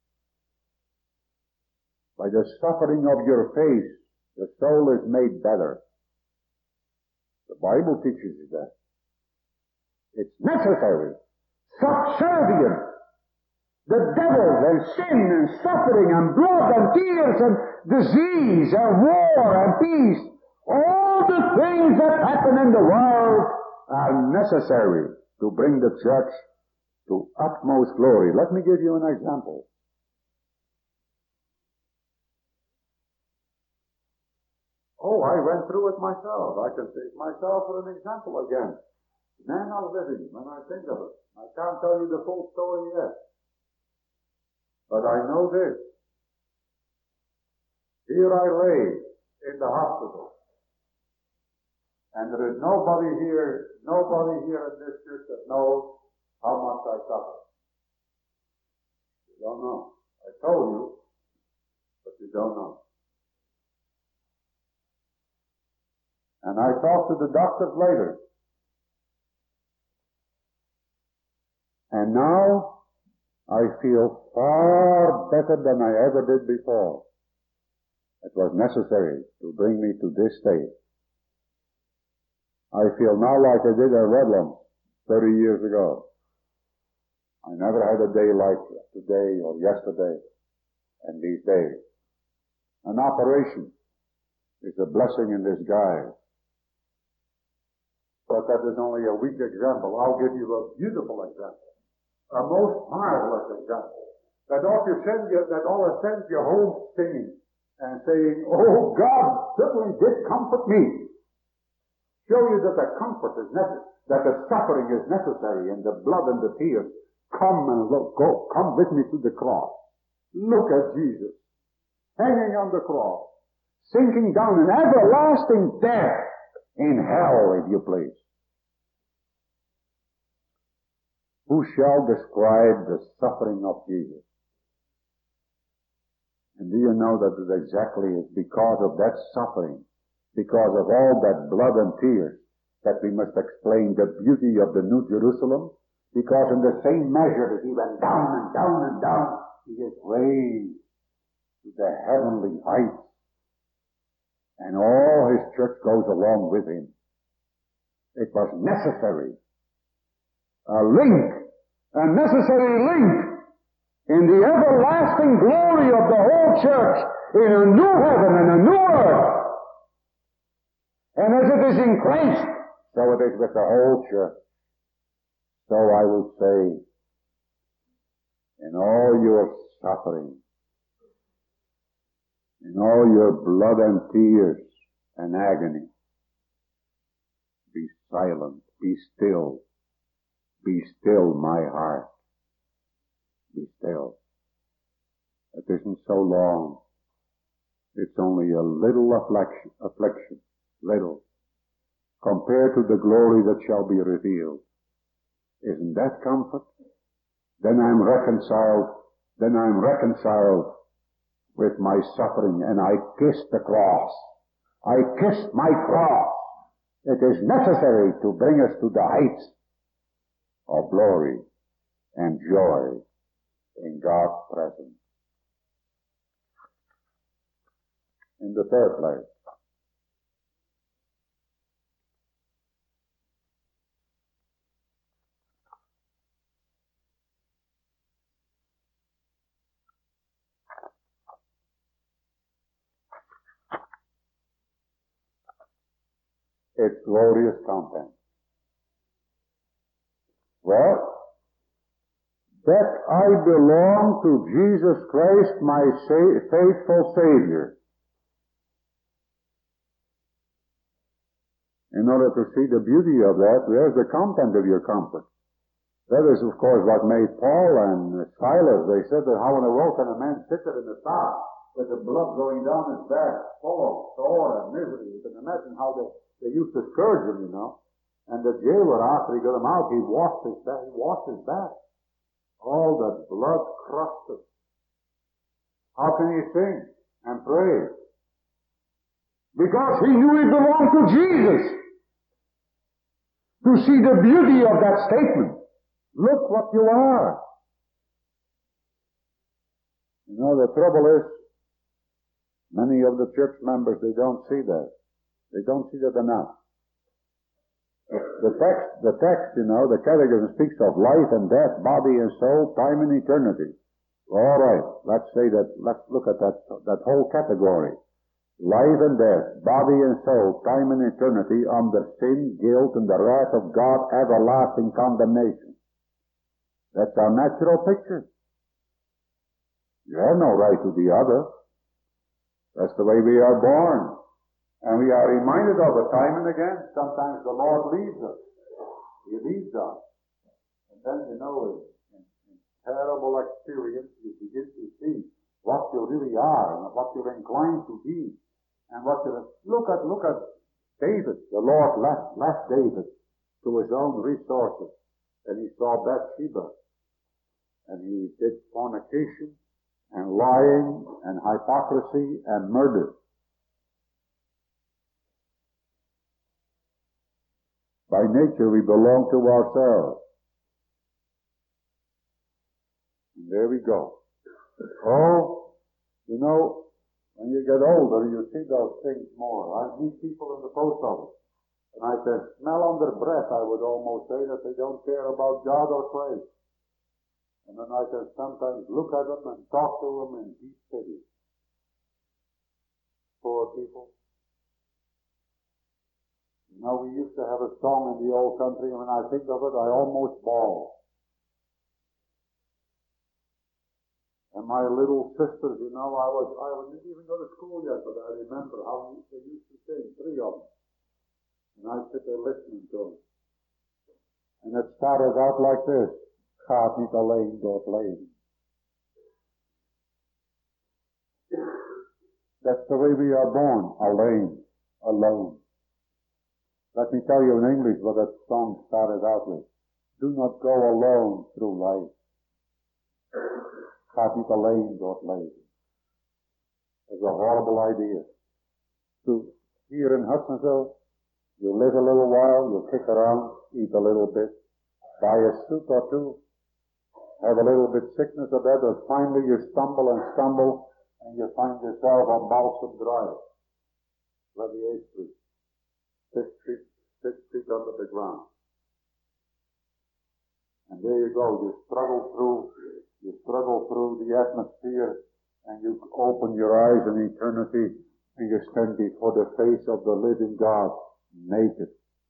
By the suffering of your face, the soul is made better. The Bible teaches you that. It's necessary, subservient. The devil and sin and suffering and blood and tears and disease and war and peace, all the things that happen in the world are necessary to bring the church to utmost glory. Let me give you an example. Oh, I went through it myself. I can take myself for an example again. Men are living when I think of it. I can't tell you the full story yet. But I know this. Here I lay in the hospital. And there is nobody here in this church that knows how much I suffer. You don't know. I told you, but you don't know. And I talked to the doctors later. And now I feel far better than I ever did before. It was necessary to bring me to this state. I feel now like I did at Redlands 30 years ago. I never had a day like today or yesterday and these days. An operation is a blessing in disguise. But that is only a weak example. I'll give you a beautiful example. A most marvelous example. That ought to send you home singing and saying, "Oh, God certainly did comfort me." Show you that the comfort is necessary, that the suffering is necessary, and the blood and the tears. Come and look, come with me to the cross. Look at Jesus, hanging on the cross, sinking down in everlasting death, in hell, if you please. Who shall describe the suffering of Jesus? And do you know that it exactly is because of that suffering, because of all that blood and tears, that we must explain the beauty of the New Jerusalem? Because in the same measure that he went down and down and down, he is raised to the heavenly heights. And all his church goes along with him. It was necessary. A necessary link in the everlasting glory of the whole church, in a new heaven and a new earth. And as it is in Christ, so it is with the whole church. So I would say, in all your suffering, in all your blood and tears and agony, be silent, be still my heart. Be still. It isn't so long. It's only a little affliction, little, compared to the glory that shall be revealed. Isn't that comfort? Then I'm reconciled with my suffering, and I kiss the cross. I kiss my cross. It is necessary to bring us to the heights of glory and joy in God's presence. In the third place, its glorious content. Well, that I belong to Jesus Christ, my faithful Savior. In order to see the beauty of that, there's the content of your comfort. That is, of course, what made Paul and Silas. They said that how in the world can a man sit there in the dark with the blood going down his back, full of sore and misery. You can imagine how they used to scourge him, you know. And the jailer, after he got him out, he washed his back. All that blood crusted. How can he sing and praise? Because he knew he belonged to Jesus. To see the beauty of that statement. Look what you are. You know, the trouble is, many of the church members, they don't see that. They don't see that enough. The text, you know, the catechism speaks of life and death, body and soul, time and eternity. All right, let's look at that whole category. Life and death, body and soul, time and eternity, under sin, guilt, and the wrath of God, everlasting condemnation. That's our natural picture. You have no right to the other. That's the way we are born. And we are reminded of it time and again. Sometimes the Lord leads us. He leads us. And then, you know, in terrible experience, you begin to see what you really are and what you're inclined to be. And what you look at David. The Lord left David to his own resources. And he saw Bathsheba. And he did fornication and lying and hypocrisy and murder. By nature we belong to ourselves. And there we go. Oh, you know, when you get older, you see those things more. I meet people in the post office, and I can smell on their breath, I would almost say, that they don't care about God or pray. And then I can sometimes look at them and talk to them in deep pity. Poor people. You know, we used to have a song in the old country, and when I think of it, I almost bawl. And my little sisters, you know, I didn't even go to school yet, but I remember how they used to sing, 3 of them. And I'd sit there listening to them. And it started out like this. Gaat niet alleen door het leven. That's the way we are born, alone. Let me tell you in English what that song started out with. Do not go alone through life. Gaat niet alleen door het leven. It's a horrible idea. So here in Hudsonville, you live a little while, you kick around, eat a little bit, buy a suit or two, have a little bit sickness or that, and finally you stumble, and you find yourself on Balsam Drive, 28th Street, 6 feet under the ground. And there you go, you struggle through the atmosphere, and you open your eyes in eternity, and you stand before the face of the living God, naked.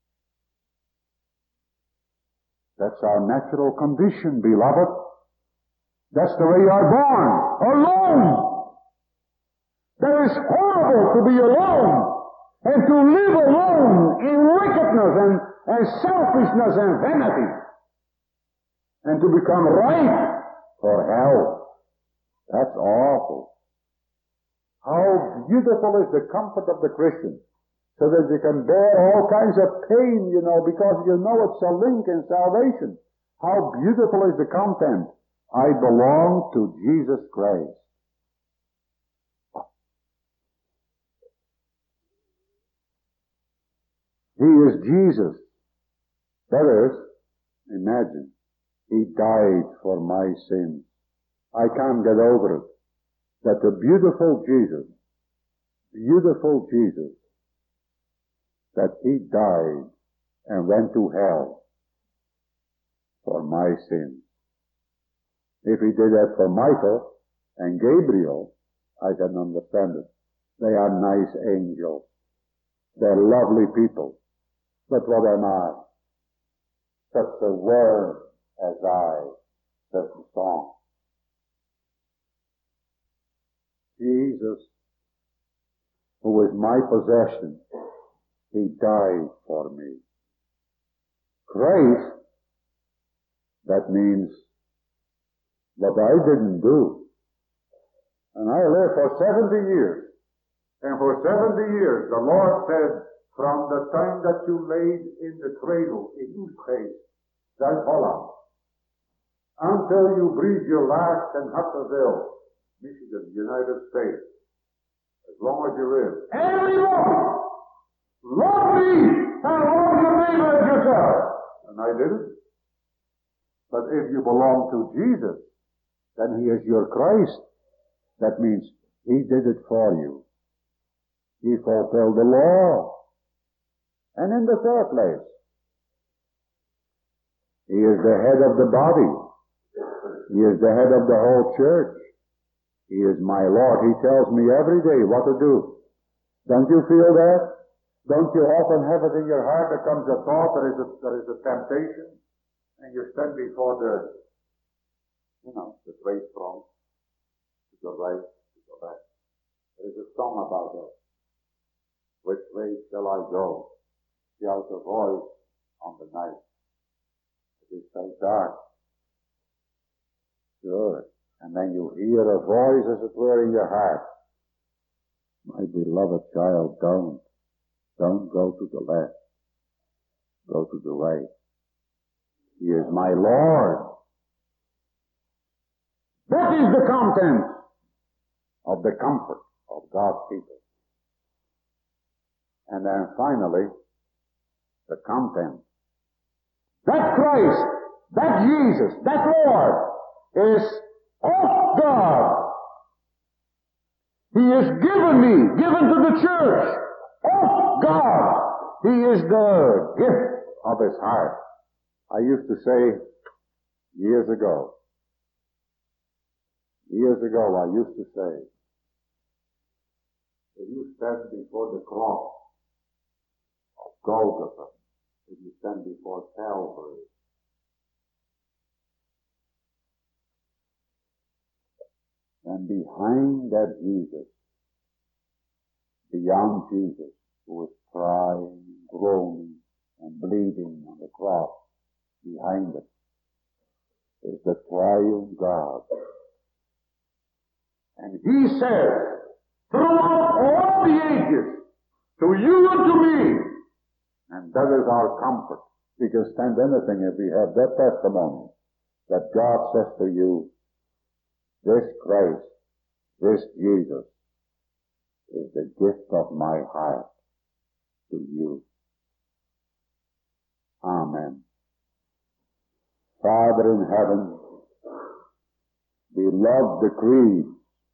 That's our natural condition, beloved. That's the way you are born, alone. That is horrible to be alone, and to live alone in wickedness and selfishness and vanity, and to become ripe for hell. That's awful. How beautiful is the comfort of the Christian, so that you can bear all kinds of pain, you know, because you know it's a link in salvation. How beautiful is the content. I belong to Jesus Christ. He is Jesus. That is, imagine, He died for my sins. I can't get over it. That the beautiful Jesus, that He died and went to hell for my sins. If He did that for Michael and Gabriel, I can understand it. They are nice angels. They're lovely people. But what am I? Such a worm as I, says the song. Jesus, who is my possession, He died for me. Christ, that means what I didn't do. And I lived for 70 years. And for 70 years, the Lord said, from the time that you laid in the cradle in Utrecht, Zuid Holland, until you breathe your last in Hudsonville, Michigan, United States, as long as you live. Every moment, love me and love your neighbor as yourself. And I didn't. But if you belong to Jesus, then He is your Christ. That means He did it for you. He fulfilled the law. And in the third place, He is the head of the body. He is the head of the whole church. He is my Lord. He tells me every day what to do. Don't you feel that? Don't you often have it in your heart? There comes a thought, there is a temptation, and you stand before the great throne, to the right, to the left. There is a song about that. Which way shall I go? Shout a voice on the night. It is so dark. Sure. And then you hear a voice, as it were, in your heart. My beloved child, don't go to the left. Go to the right. He is my Lord. That is the content of the comfort of God's people. And then finally, the content. That Christ, that Jesus, that Lord is of God. He is given to the church of God. He is the gift of His heart. I used to say years ago, I used to say, if you stand before the cross of Golgotha, if you stand before Calvary, and behind that Jesus, beyond Jesus, who is crying, groaning, and bleeding on the cross, behind it is the triune God. And He says, throughout all the ages, to you and to me, and that is our comfort. We can stand anything if we have that testimony, that God says to you, this Christ, this Jesus, is the gift of my heart to you. Amen. Father in heaven, we love the creed.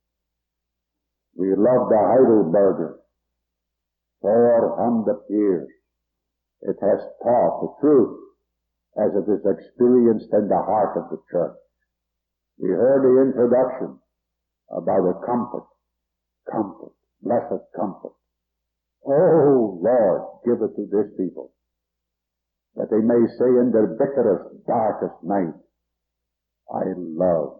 We love the Heidelberger. 400 years it has taught the truth as it is experienced in the heart of the church. We heard the introduction about a comfort, blessed comfort. Oh Lord, give it to this people, that they may say in their bitterest, darkest night, I love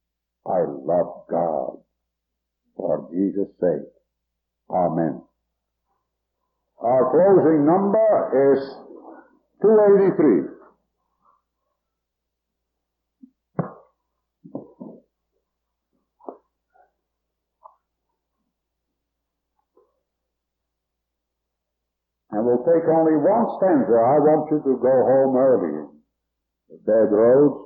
God for Jesus' sake. Amen. Our closing number is 283. And we'll take only one stanza. I want you to go home early. The dead roads.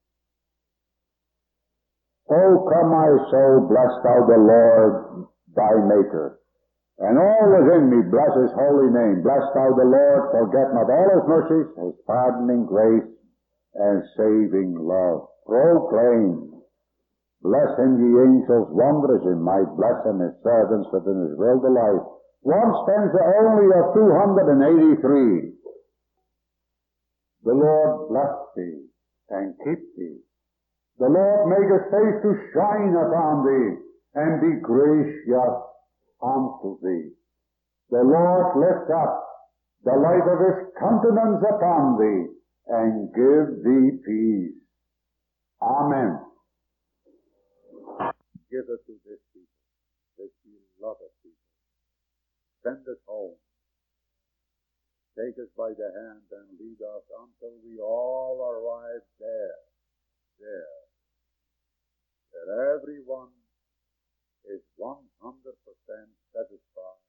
Oh, come my soul, bless thou the Lord, thy Maker. And all within me bless His holy name. Bless thou the Lord, forget not all His mercies, His pardoning grace, and saving love. Proclaim. Bless Him, ye angels, wondrous in might. Bless Him, His servants, that in His will delight. One stanza only of 283. The Lord bless thee, and keep thee. The Lord make His face to shine upon thee, and be gracious unto thee. The Lord lift up the light of His countenance upon thee, and give thee peace. Amen. Give it to this people, this beloved people. Send us home. Take us by the hand and lead us until we all arrive there, that everyone is 100% satisfied